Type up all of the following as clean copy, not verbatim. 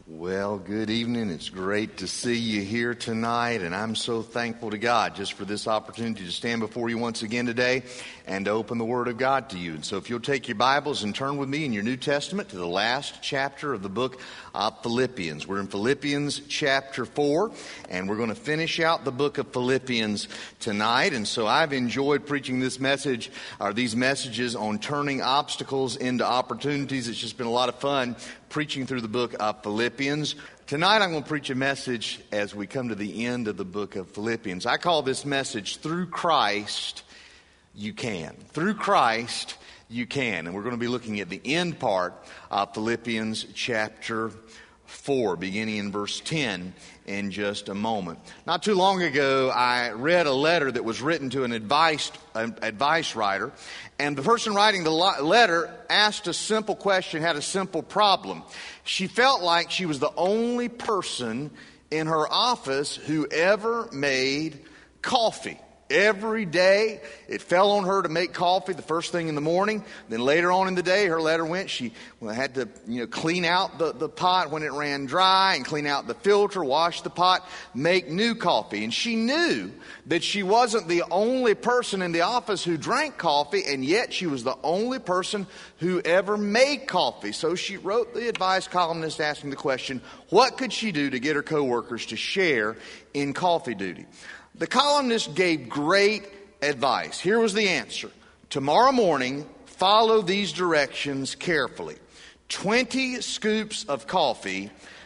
Well, good evening. It's great to see you here tonight, and I'm so thankful to God just for this opportunity to stand before you once again today and to open the Word of God to you. And so if you'll take your Bibles and turn with me in your New Testament to the last chapter of the book of Philippians. We're in Philippians chapter 4, and we're going to finish out the book of Philippians tonight. And so I've enjoyed preaching this message, or these messages on turning obstacles into opportunities. It's just been a lot of fun preaching through the book of Philippians. Tonight I'm going to preach a message as we come to the end of the book of Philippians. I call this message, Through Christ, You Can. Through Christ, You Can. And we're going to be looking at the end part of Philippians chapter 4, beginning in verse 10 in just a moment. Not too long ago, I read a letter that was written to an advice writer, and the person writing the letter asked a simple question, had a simple problem. She felt like she was the only person in her office who ever made coffee. Every day, it fell on her to make coffee the first thing in the morning. Then later on in the day, her letter went, she had to clean out the pot when it ran dry and clean out the filter, wash the pot, make new coffee. And she knew that she wasn't the only person in the office who drank coffee, and yet she was the only person who ever made coffee. So she wrote the advice columnist asking the question, what could she do to get her coworkers to share in coffee duty? The columnist gave great advice. Here was the answer. Tomorrow morning, follow these directions carefully. 20 scoops of coffee,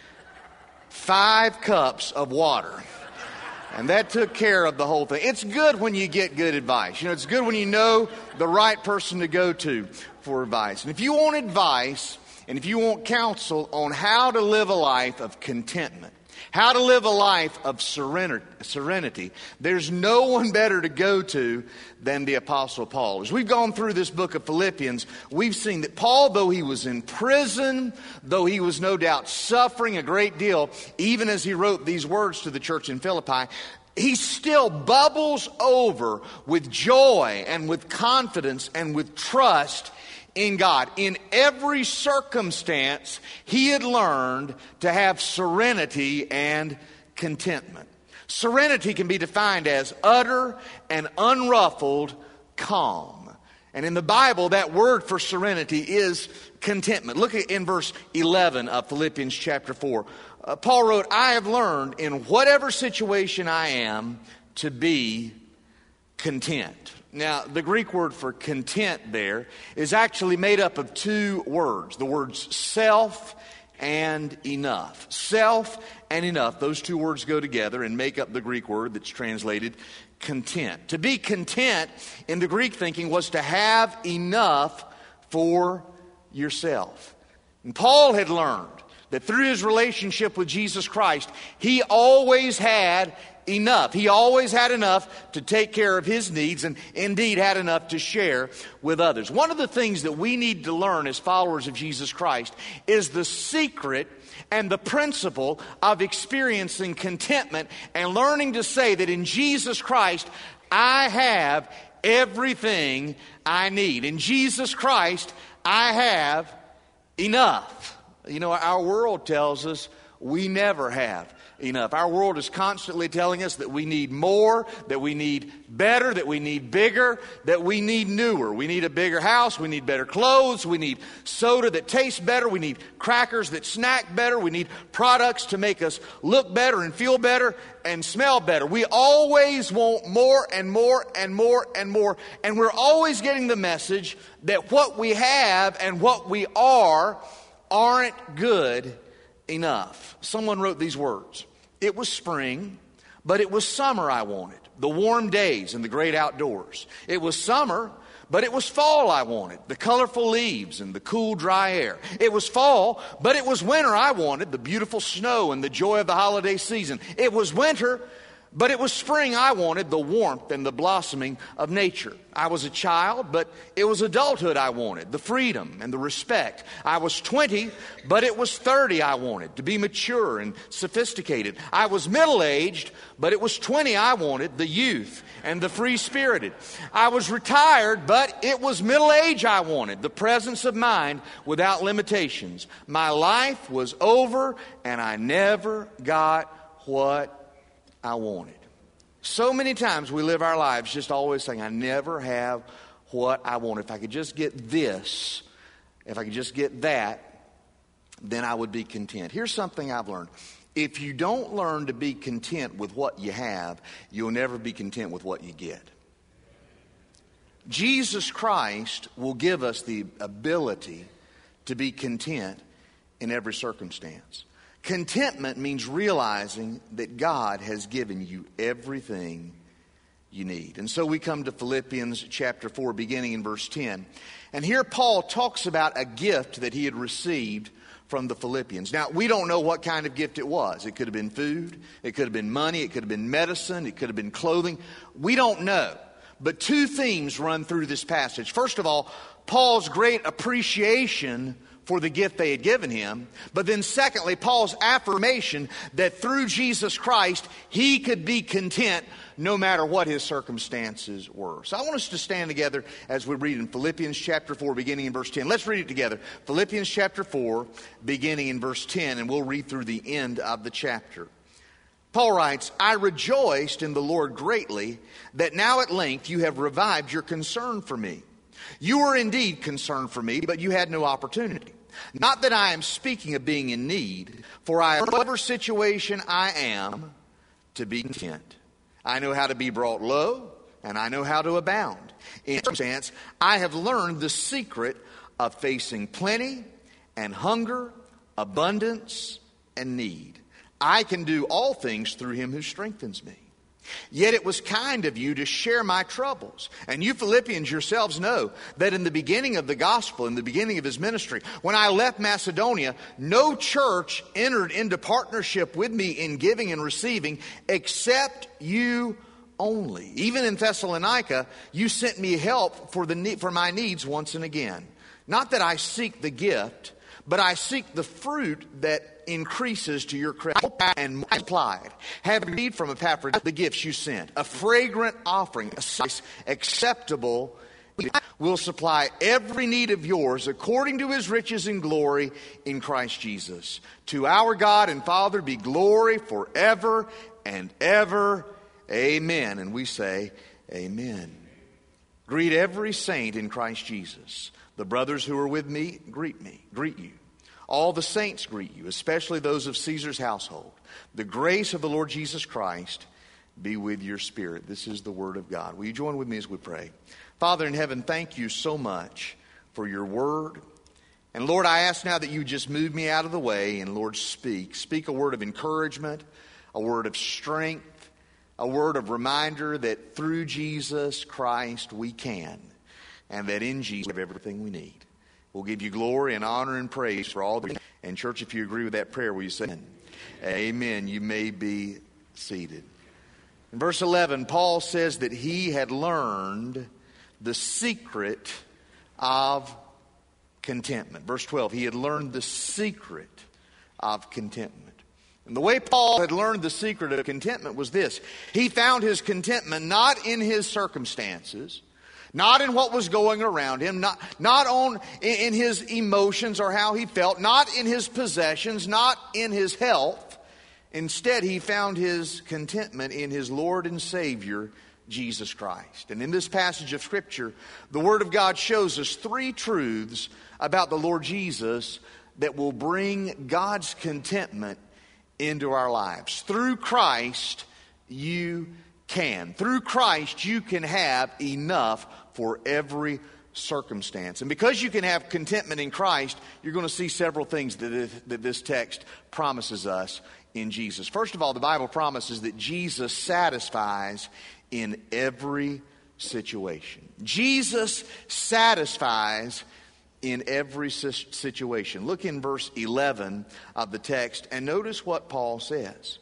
5 cups of water. And that took care of the whole thing. It's good when you get good advice. It's good when you know the right person to go to for advice. And if you want advice and if you want counsel on how to live a life of contentment, how to live a life of serenity, there's no one better to go to than the Apostle Paul. As we've gone through this book of Philippians, we've seen that Paul, though he was in prison, though he was no doubt suffering a great deal, even as he wrote these words to the church in Philippi, he still bubbles over with joy and with confidence and with trust in God. In every circumstance, he had learned to have serenity and contentment. Serenity can be defined as utter and unruffled calm. And in the Bible, that word for serenity is contentment. Look at in verse 11 of Philippians chapter 4. Paul wrote, I have learned in whatever situation I am to be content. Now, the Greek word for content there is actually made up of 2 words. The words self and enough. Self and enough. Those 2 words go together and make up the Greek word that's translated content. To be content in the Greek thinking was to have enough for yourself. And Paul had learned that through his relationship with Jesus Christ, he always had enough. He always had enough to take care of his needs and indeed had enough to share with others. One of the things that we need to learn as followers of Jesus Christ is the secret and the principle of experiencing contentment and learning to say that in Jesus Christ, I have everything I need. In Jesus Christ, I have enough. Our world tells us we never have enough. Our world is constantly telling us that we need more, that we need better, that we need bigger, that we need newer. We need a bigger house, we need better clothes, we need soda that tastes better, we need crackers that snack better, we need products to make us look better and feel better and smell better. We always want more and more and more and more, and we're always getting the message that what we have and what we aren't good enough. Someone wrote these words. It was spring, but it was summer I wanted. The warm days and the great outdoors. It was summer, but it was fall I wanted. The colorful leaves and the cool, dry air. It was fall, but it was winter I wanted. The beautiful snow and the joy of the holiday season. It was winter, But it was spring I wanted, the warmth and the blossoming of nature. I was a child, but it was adulthood I wanted, the freedom and the respect. I was 20, but it was 30 I wanted, to be mature and sophisticated. I was middle-aged, but it was 20 I wanted, the youth and the free-spirited. I was retired, but it was middle age I wanted, the presence of mind without limitations. My life was over, and I never got what I wanted. So many times we live our lives just always saying, I never have what I want. If I could just get this, if I could just get that, then I would be content. Here's something I've learned. If you don't learn to be content with what you have, you'll never be content with what you get. Jesus Christ will give us the ability to be content in every circumstance. Contentment means realizing that God has given you everything you need. And so we come to Philippians chapter 4, beginning in verse 10. And here Paul talks about a gift that he had received from the Philippians. Now, we don't know what kind of gift it was. It could have been food. It could have been money. It could have been medicine. It could have been clothing. We don't know. But two themes run through this passage. First of all, Paul's great appreciation for the gift they had given him. But then secondly, Paul's affirmation that through Jesus Christ, he could be content no matter what his circumstances were. So I want us to stand together as we read in Philippians chapter 4, beginning in verse 10. Let's read it together. Philippians chapter 4, beginning in verse 10, and we'll read through the end of the chapter. Paul writes, I rejoiced in the Lord greatly that now at length you have revived your concern for me. You were indeed concerned for me, but you had no opportunity. Not that I am speaking of being in need, for I am in whatever situation I am to be content. I know how to be brought low, and I know how to abound. In circumstance, I have learned the secret of facing plenty and hunger, abundance and need. I can do all things through him who strengthens me. Yet it was kind of you to share my troubles. And you Philippians yourselves know that in the beginning of the gospel, in the beginning of his ministry, when I left Macedonia, no church entered into partnership with me in giving and receiving except you only. Even in Thessalonica, you sent me help for my needs once and again. Not that I seek the gift, but I seek the fruit that increases to your credit and multiplied. Having received from Epaphroditus the gifts you sent, a fragrant offering, a sacrifice acceptable, will supply every need of yours according to his riches and glory in Christ Jesus. To our God and Father be glory forever and ever. Amen. And we say, amen. Greet every saint in Christ Jesus. The brothers who are with me, greet you. All the saints greet you, especially those of Caesar's household. The grace of the Lord Jesus Christ be with your spirit. This is the word of God. Will you join with me as we pray? Father in heaven, thank you so much for your word. And Lord, I ask now that you just move me out of the way and Lord, speak. Speak a word of encouragement, a word of strength, a word of reminder that through Jesus Christ we can, and that in Jesus we have everything we need. We'll give you glory and honor and praise for all the. And church, if you agree with that prayer, will you say amen? Amen. You may be seated. In verse 11, Paul says that he had learned the secret of contentment. Verse 12, he had learned the secret of contentment. And the way Paul had learned the secret of contentment was this. He found his contentment not in his circumstances, not in what was going around him, not in his emotions or how he felt, not in his possessions, not in his health. Instead, he found his contentment in his Lord and Savior, Jesus Christ. And in this passage of Scripture, the Word of God shows us three truths about the Lord Jesus that will bring God's contentment into our lives. Through Christ, you can. Through Christ, you can have enough for every circumstance. And because you can have contentment in Christ, you're going to see several things that this text promises us in Jesus. First of all, the Bible promises that Jesus satisfies in every situation. Jesus satisfies in every situation. Look in verse 11 of the text and notice what Paul says.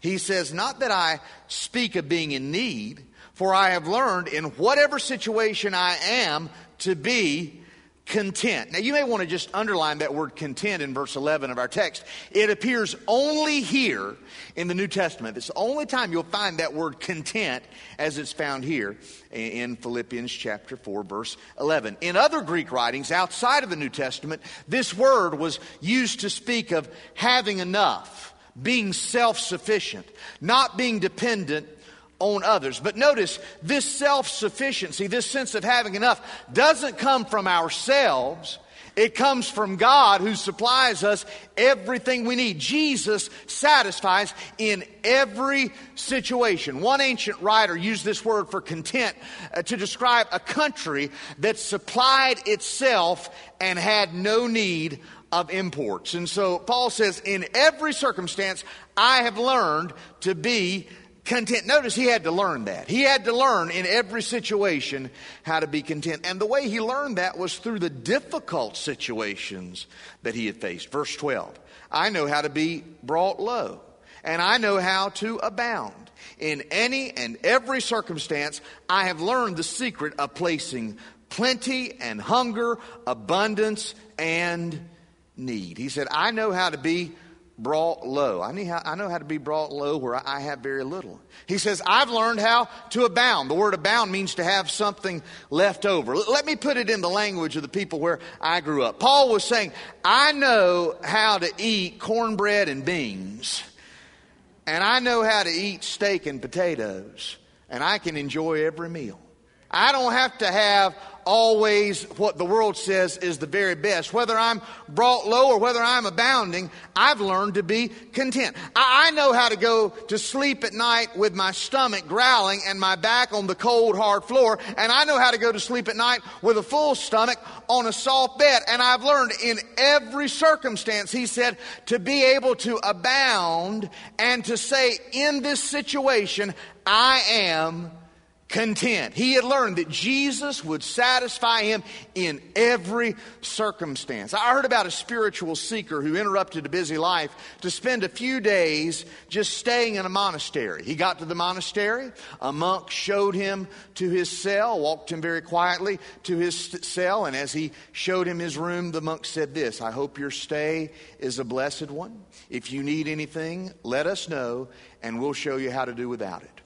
He says, not that I speak of being in need, for I have learned in whatever situation I am to be content. Now you may want to just underline that word content in verse 11 of our text. It appears only here in the New Testament. It's the only time you'll find that word content as it's found here in Philippians chapter 4 verse 11. In other Greek writings outside of the New Testament, this word was used to speak of having enough, being self-sufficient, not being dependent on others. But notice, this self-sufficiency, this sense of having enough, doesn't come from ourselves. It comes from God, who supplies us everything we need. Jesus satisfies in every situation. One ancient writer used this word for content to describe a country that supplied itself and had no need of imports. And so Paul says, in every circumstance, I have learned to be content. Notice he had to learn that. He had to learn in every situation how to be content. And the way he learned that was through the difficult situations that he had faced. Verse 12, I know how to be brought low, and I know how to abound. In any and every circumstance, I have learned the secret of placing plenty and hunger, abundance and need. He said, I know how to be brought low. I know how to be brought low where I have very little. He says, I've learned how to abound. The word abound means to have something left over. Let me put it in the language of the people where I grew up. Paul was saying, I know how to eat cornbread and beans, and I know how to eat steak and potatoes, and I can enjoy every meal. I don't have to have always what the world says is the very best. Whether I'm brought low or whether I'm abounding, I've learned to be content. I know how to go to sleep at night with my stomach growling and my back on the cold, hard floor. And I know how to go to sleep at night with a full stomach on a soft bed. And I've learned in every circumstance, he said, to be able to abound and to say, in this situation, I am content. He had learned that Jesus would satisfy him in every circumstance. I heard about a spiritual seeker who interrupted a busy life to spend a few days just staying in a monastery. He got to the monastery. A monk showed him to his cell, walked him very quietly to his cell, and as he showed him his room, the monk said this, I hope your stay is a blessed one. If you need anything, let us know, and we'll show you how to do without it.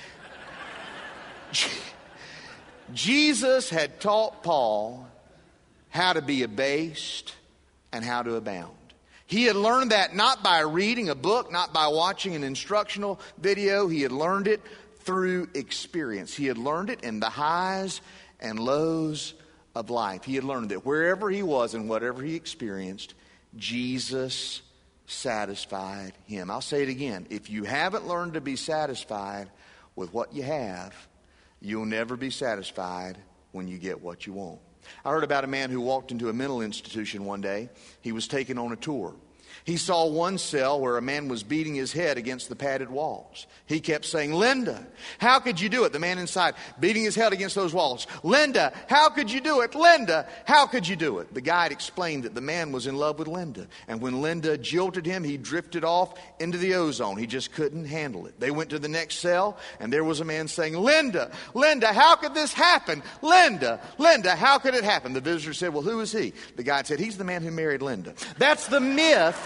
Jesus had taught Paul how to be abased and how to abound. He had learned that not by reading a book, not by watching an instructional video. He had learned it through experience. He had learned it in the highs and lows of life. He had learned that wherever he was and whatever he experienced, Jesus satisfied him. I'll say it again. If you haven't learned to be satisfied with what you have, you'll never be satisfied when you get what you want. I heard about a man who walked into a mental institution one day. He was taken on a tour. He saw one cell where a man was beating his head against the padded walls. He kept saying, Linda, how could you do it? The man inside beating his head against those walls. Linda, how could you do it? Linda, how could you do it? The guide explained that the man was in love with Linda. And when Linda jilted him, he drifted off into the ozone. He just couldn't handle it. They went to the next cell, and there was a man saying, Linda, Linda, how could this happen? Linda, Linda, how could it happen? The visitor said, well, who is he? The guide said, he's the man who married Linda. That's the myth.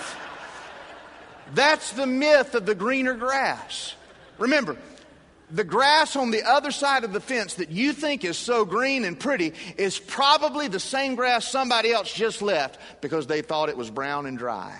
That's the myth of the greener grass. Remember, the grass on the other side of the fence that you think is so green and pretty is probably the same grass somebody else just left because they thought it was brown and dry.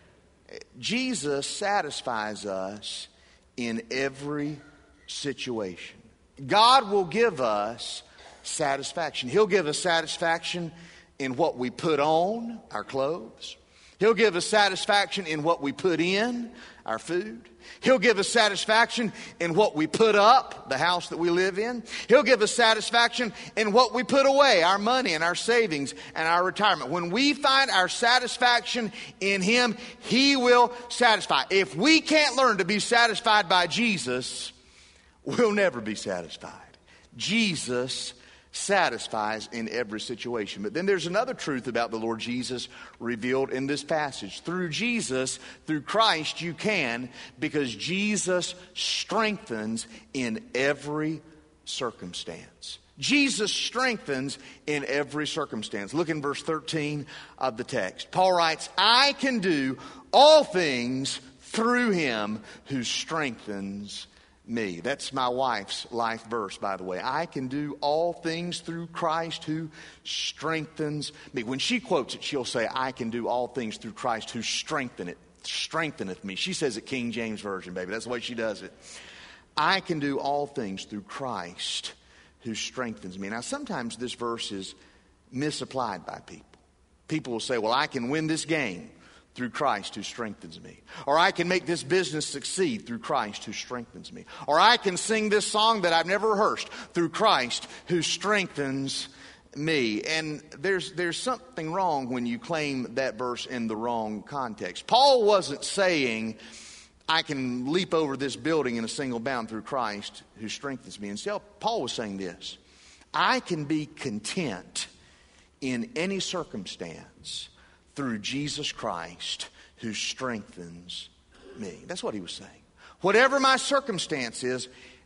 Jesus satisfies us in every situation. God will give us satisfaction. He'll give us satisfaction in what we put on, our clothes. He'll give us satisfaction in what we put in, our food. He'll give us satisfaction in what we put up, the house that we live in. He'll give us satisfaction in what we put away, our money and our savings and our retirement. When we find our satisfaction in Him, He will satisfy. If we can't learn to be satisfied by Jesus, we'll never be satisfied. Jesus satisfies in every situation. But then there's another truth about the Lord Jesus revealed in this passage. Through Jesus, through Christ, you can, because Jesus strengthens in every circumstance. Jesus strengthens in every circumstance. Look in verse 13 of the text. Paul writes, I can do all things through him who strengthens me. That's my wife's life verse, by the way. I can do all things through Christ who strengthens me. When she quotes it, she'll say, I can do all things through Christ who strengtheneth me. She says it King James Version, baby. That's the way she does it. I can do all things through Christ who strengthens me. Now, sometimes this verse is misapplied by people. People will say, well, I can win this game through Christ who strengthens me. Or I can make this business succeed through Christ who strengthens me. Or I can sing this song that I've never rehearsed through Christ who strengthens me. And there's something wrong when you claim that verse in the wrong context. Paul wasn't saying, I can leap over this building in a single bound through Christ who strengthens me. Instead, Paul was saying this, I can be content in any circumstance through Jesus Christ who strengthens me. That's what he was saying. Whatever my circumstance is,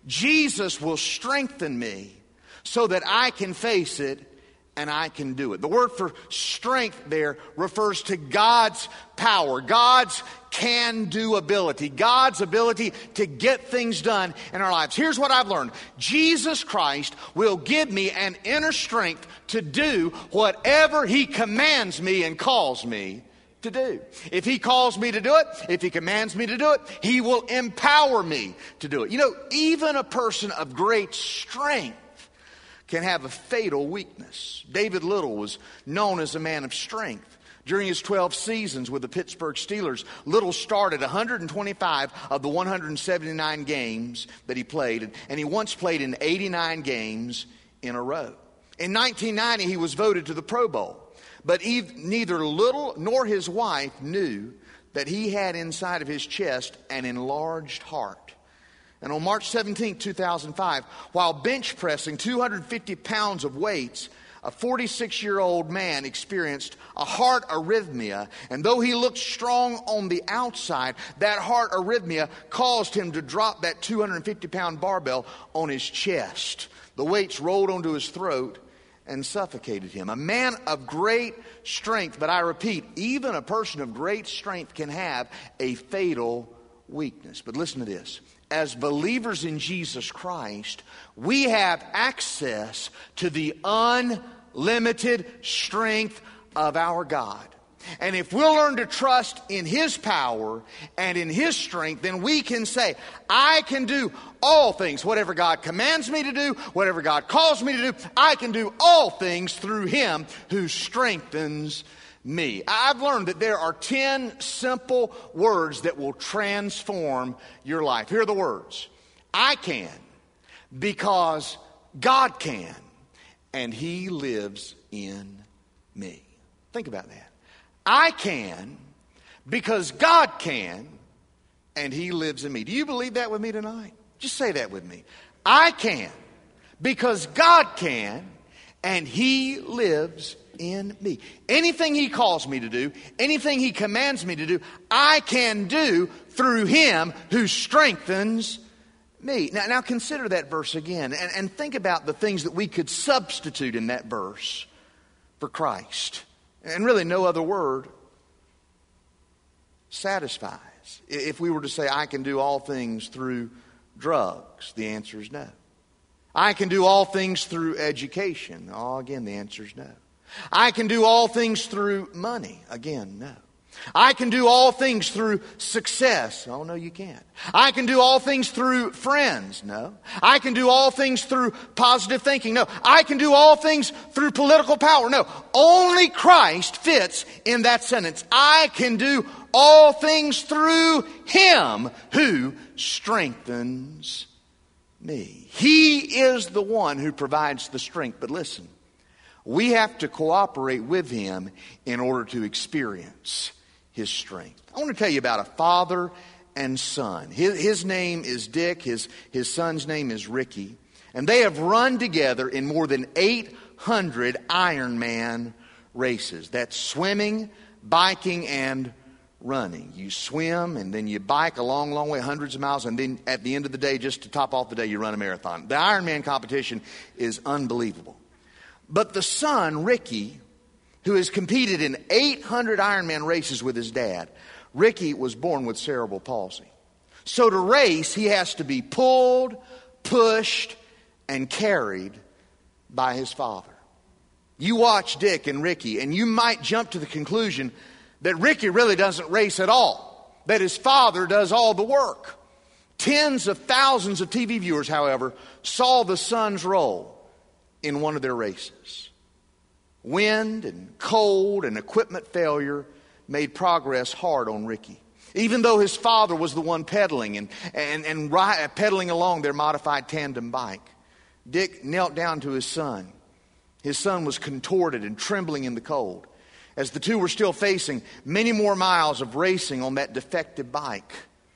Jesus will strengthen me so that I can face it and I can do it. The word for strength there refers to God's power, God's can-do ability, God's ability to get things done in our lives. Here's what I've learned. Jesus Christ will give me an inner strength to do whatever he commands me and calls me to do. If he calls me to do it, if he commands me to do it, he will empower me to do it. You know, even a person of great strength can have a fatal weakness. David Little was known as a man of strength. During his 12 seasons with the Pittsburgh Steelers, Little started 125 of the 179 games that he played, and he once played in 89 games in a row. In 1990, he was voted to the Pro Bowl, but neither Little nor his wife knew that he had inside of his chest an enlarged heart. And on March 17, 2005, while bench pressing 250 pounds of weights, a 46-year-old man experienced a heart arrhythmia. And though he looked strong on the outside, that heart arrhythmia caused him to drop that 250-pound barbell on his chest. The weights rolled onto his throat and suffocated him. A man of great strength, but I repeat, even a person of great strength can have a fatal weakness. But listen to this. As believers in Jesus Christ, we have access to the unlimited strength of our God. And if we'll learn to trust in his power and in his strength, then we can say, I can do all things. Whatever God commands me to do, whatever God calls me to do, I can do all things through him who strengthens me. I've learned that there are 10 simple words that will transform your life. Here are the words. I can because God can and he lives in me. Think about that. I can because God can and he lives in me. Do you believe that with me tonight? Just say that with me. I can because God can and he lives in me. Anything he calls me to do, anything he commands me to do, I can do through him who strengthens me. Now consider that verse again and think about the things that we could substitute in that verse for Christ. And really no other word satisfies. If we were to say, I can do all things through drugs, the answer is no. I can do all things through education. Oh, again, the answer is no. I can do all things through money. Again, no. I can do all things through success. Oh, no, you can't. I can do all things through friends. No. I can do all things through positive thinking. No. I can do all things through political power. No. Only Christ fits in that sentence. I can do all things through him who strengthens me. He is the one who provides the strength. But listen, we have to cooperate with him in order to experience his strength. I want to tell you about a father and son. His name is Dick. His son's name is Ricky. And they have run together in more than 800 Ironman races. That's swimming, biking, and running. You swim and then you bike a long, long way, hundreds of miles, and then at the end of the day, just to top off the day, you run a marathon. The Ironman competition is unbelievable. But the son, Ricky, who has competed in 800 Ironman races with his dad, Ricky was born with cerebral palsy. So to race, he has to be pulled, pushed, and carried by his father. You watch Dick and Ricky, and you might jump to the conclusion that Ricky really doesn't race at all, that his father does all the work. Tens of thousands of TV viewers, however, saw the son's role in one of their races. Wind and cold and equipment failure made progress hard on Ricky. Even though his father was the one pedaling and pedaling along their modified tandem bike, Dick knelt down to his son. His son was contorted and trembling in the cold as the two were still facing many more miles of racing on that defective bike.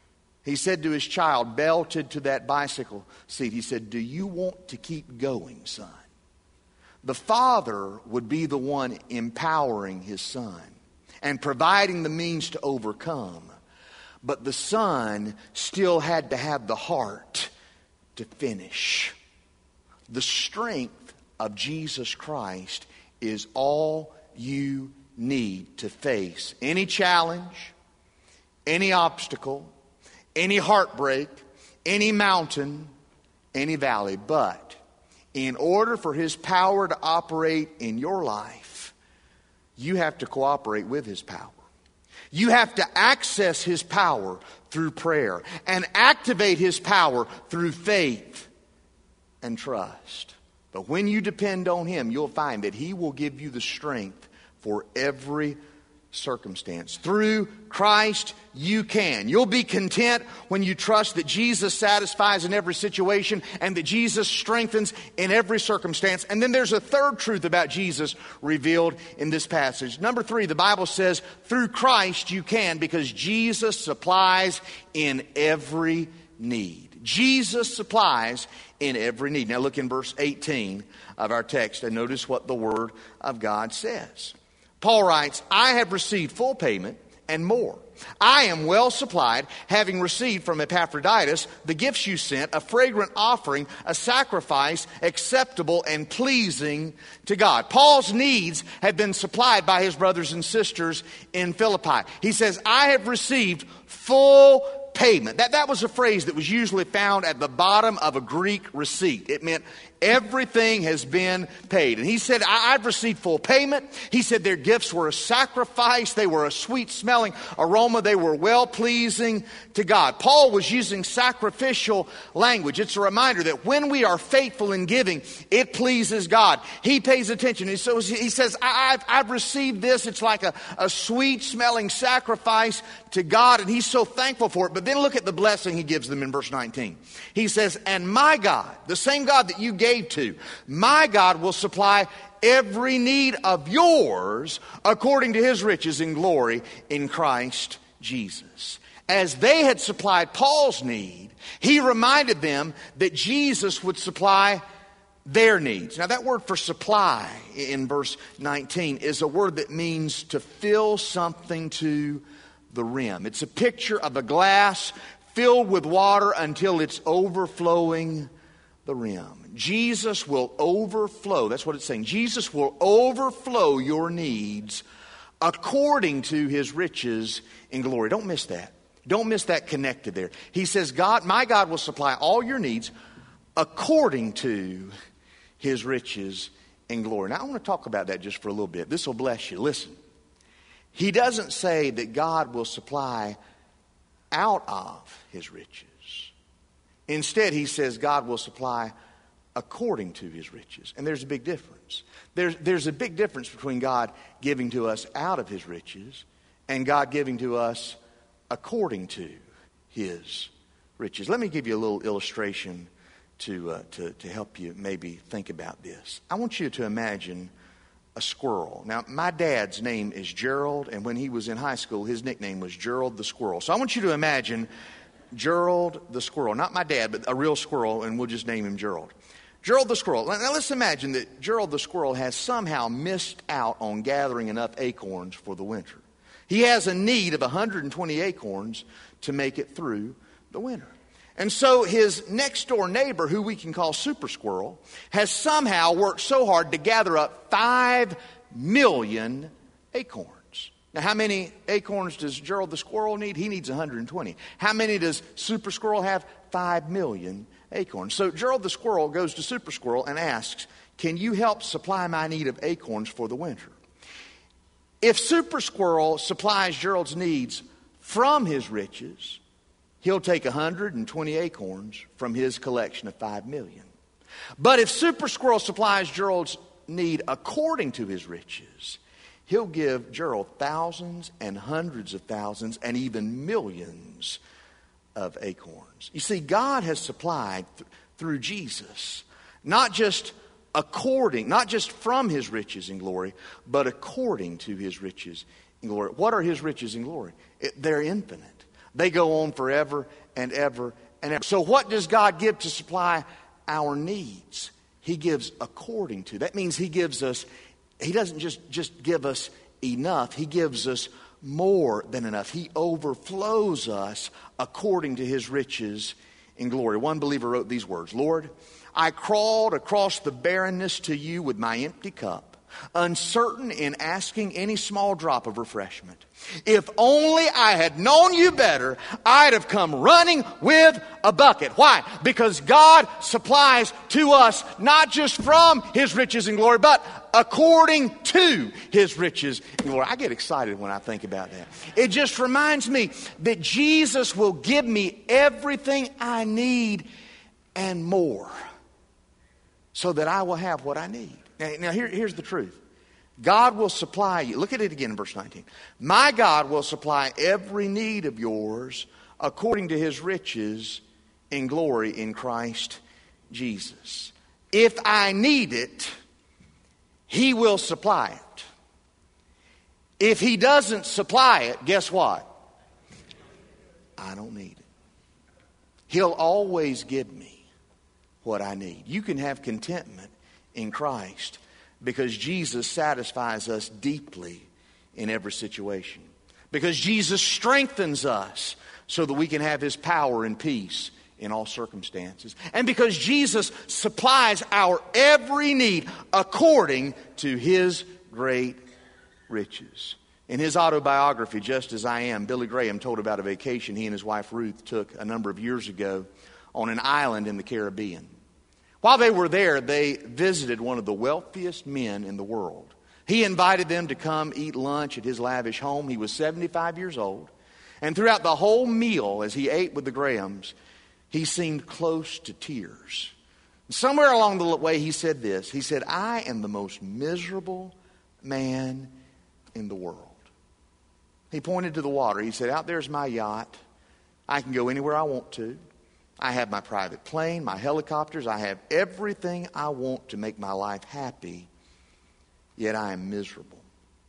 He said to his child, belted to that bicycle seat, he said, "Do you want to keep going, son?" The father would be the one empowering his son and providing the means to overcome. But the son still had to have the heart to finish. The strength of Jesus Christ is all you need to face any challenge, any obstacle, any heartbreak, any mountain, any valley. But in order for His power to operate in your life, you have to cooperate with His power. You have to access His power through prayer and activate His power through faith and trust. But when you depend on Him, you'll find that He will give you the strength for every circumstance. Through Christ, you can. You'll be content when you trust that Jesus satisfies in every situation and that Jesus strengthens in every circumstance. And then there's a third truth about Jesus revealed in this passage. Number 3, the Bible says, through Christ you can, because Jesus supplies in every need. Jesus supplies in every need. Now look in verse 18 of our text and notice what the Word of God says. Paul writes, I have received full payment and more. I am well supplied, having received from Epaphroditus the gifts you sent, a fragrant offering, a sacrifice acceptable and pleasing to God. Paul's needs have been supplied by his brothers and sisters in Philippi. He says, I have received full payment. That was a phrase that was usually found at the bottom of a Greek receipt. It meant everything has been paid. And he said, I've received full payment. He said their gifts were a sacrifice. They were a sweet-smelling aroma. They were well-pleasing to God. Paul was using sacrificial language. It's a reminder that when we are faithful in giving, it pleases God. He pays attention. And so he says, I've received this. It's like a sweet-smelling sacrifice to God, and he's so thankful for it. But then look at the blessing he gives them in verse 19. He says, and my God, the same God that you gave to, my God will supply every need of yours according to His riches in glory in Christ Jesus. As they had supplied Paul's need, he reminded them that Jesus would supply their needs. Now that word for supply in verse 19 is a word that means to fill something to the rim. It's a picture of a glass filled with water until it's overflowing the rim. Jesus will overflow. That's what it's saying. Jesus will overflow your needs according to His riches in glory. Don't miss that. Don't miss that connected there. He says, my God will supply all your needs according to His riches in glory. Now I want to talk about that just for a little bit. This will bless you. Listen. He doesn't say that God will supply out of His riches. Instead, he says God will supply according to His riches. And there's a big difference. There's a big difference between God giving to us out of His riches and God giving to us according to His riches. Let me give you a little illustration to help you maybe think about this. I want you to imagine a squirrel. Now, my dad's name is Gerald, and when he was in high school, his nickname was Gerald the Squirrel. So I want you to imagine Gerald the Squirrel. Not my dad, but a real squirrel, and we'll just name him Gerald. Gerald the squirrel. Now let's imagine that Gerald the squirrel has somehow missed out on gathering enough acorns for the winter. He has a need of 120 acorns to make it through the winter. And so his next door neighbor, who we can call Super Squirrel, has somehow worked so hard to gather up 5 million acorns. Now, how many acorns does Gerald the squirrel need? He needs 120. How many does Super Squirrel have? 5 million acorns. So Gerald the squirrel goes to Super Squirrel and asks, can you help supply my need of acorns for the winter? If Super Squirrel supplies Gerald's needs from his riches, he'll take 120 acorns from his collection of 5 million. But if Super Squirrel supplies Gerald's need according to his riches, he'll give Gerald thousands and hundreds of thousands and even millions of acorns. You see, God has supplied through Jesus, not just from his riches and glory, but according to his riches and glory. What are his riches and glory? They're infinite. They go on forever and ever and ever. So what does God give to supply our needs? He gives according to. That means he doesn't just give us enough. He gives us more than enough. He overflows us according to his riches in glory. One believer wrote these words, Lord, I crawled across the barrenness to you with my empty cup, uncertain in asking any small drop of refreshment. If only I had known you better, I'd have come running with a bucket. Why? Because God supplies to us not just from his riches and glory, but according to his riches and glory. I get excited when I think about that. It just reminds me that Jesus will give me everything I need and more so that I will have what I need. Now here's the truth. God will supply you. Look at it again in verse 19. My God will supply every need of yours according to his riches in glory in Christ Jesus. If I need it, he will supply it. If he doesn't supply it, guess what? I don't need it. He'll always give me what I need. You can have contentment in Christ because Jesus satisfies us deeply in every situation. Because Jesus strengthens us so that we can have his power and peace in all circumstances. And because Jesus supplies our every need according to his great riches. In his autobiography, Just As I Am, Billy Graham told about a vacation he and his wife Ruth took a number of years ago on an island in the Caribbean. While they were there, they visited one of the wealthiest men in the world. He invited them to come eat lunch at his lavish home. He was 75 years old. And throughout the whole meal, as he ate with the Grahams, he seemed close to tears. Somewhere along the way, he said this. He said, I am the most miserable man in the world. He pointed to the water. He said, out there's my yacht. I can go anywhere I want to. I have my private plane, my helicopters. I have everything I want to make my life happy, yet I am miserable.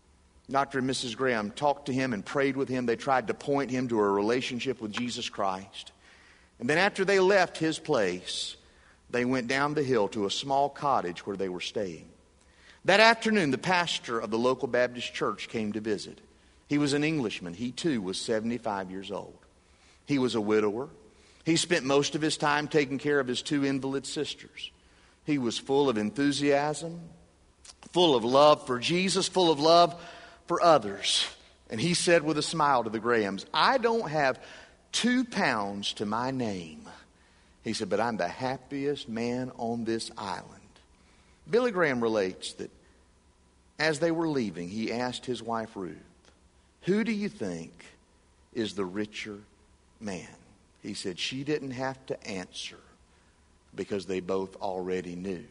Dr. and Mrs. Graham talked to him and prayed with him. They tried to point him to a relationship with Jesus Christ. And then after they left his place, they went down the hill to a small cottage where they were staying. That afternoon, the pastor of the local Baptist church came to visit. He was an Englishman. He too was 75 years old. He was a widower. He spent most of his time taking care of his 2 invalid sisters. He was full of enthusiasm, full of love for Jesus, full of love for others. And he said with a smile to the Grahams, I don't have 2 pounds to my name. He said, but I'm the happiest man on this island. Billy Graham relates that as they were leaving, he asked his wife Ruth, who do you think is the richer man? He said she didn't have to answer because they both already knew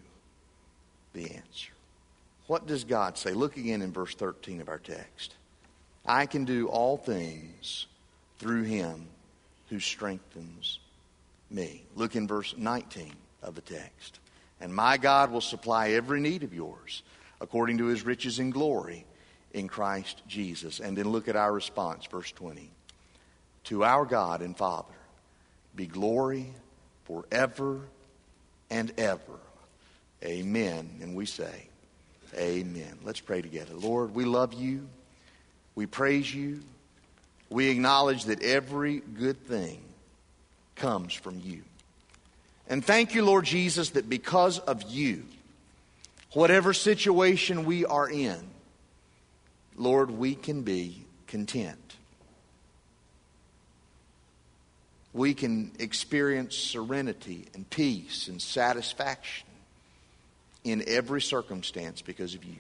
the answer. What does God say? Look again in verse 13 of our text. I can do all things through him who strengthens me. Look in verse 19 of the text. And my God will supply every need of yours according to his riches and glory in Christ Jesus. And then look at our response, verse 20. To our God and Father be glory forever and ever. Amen. And we say, amen. Let's pray together. Lord, we love you. We praise you. We acknowledge that every good thing comes from you. And thank you, Lord Jesus, that because of you, whatever situation we are in, Lord, we can be content. We can experience serenity and peace and satisfaction in every circumstance because of you.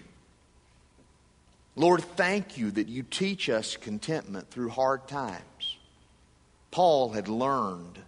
Lord, thank you that you teach us contentment through hard times. Paul had learned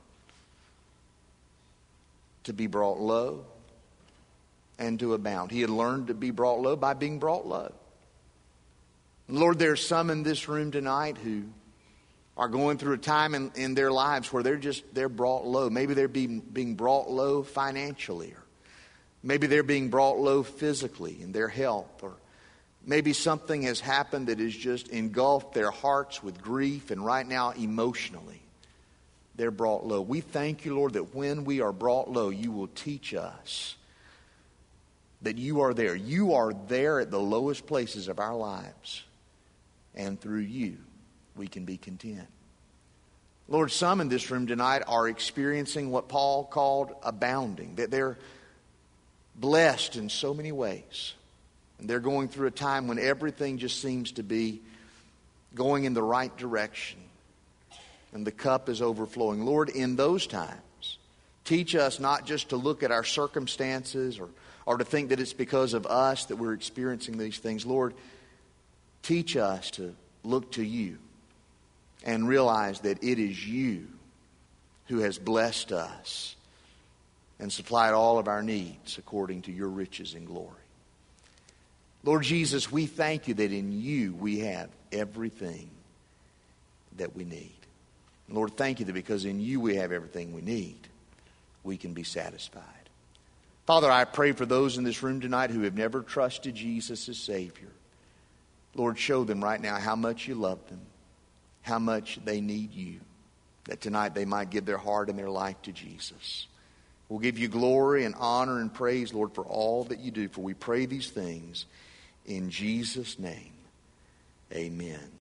to be brought low and to abound. He had learned to be brought low by being brought low. Lord, there are some in this room tonight who are going through a time in their lives where they're brought low. Maybe they're being brought low financially, or maybe they're being brought low physically in their health, or maybe something has happened that has just engulfed their hearts with grief, and right now emotionally they're brought low. We thank you, Lord, that when we are brought low, you will teach us that you are there. You are there at the lowest places of our lives, and through you we can be content. Lord, some in this room tonight are experiencing what Paul called abounding, that they're blessed in so many ways. And they're going through a time when everything just seems to be going in the right direction, and the cup is overflowing. Lord, in those times, teach us not just to look at our circumstances or to think that it's because of us that we're experiencing these things. Lord, teach us to look to you and realize that it is you who has blessed us and supplied all of our needs according to your riches and glory. Lord Jesus, we thank you that in you we have everything that we need. Lord, thank you that because in you we have everything we need, we can be satisfied. Father, I pray for those in this room tonight who have never trusted Jesus as Savior. Lord, show them right now how much you love them, how much they need you, that tonight they might give their heart and their life to Jesus. We'll give you glory and honor and praise, Lord, for all that you do, for we pray these things in Jesus' name. Amen.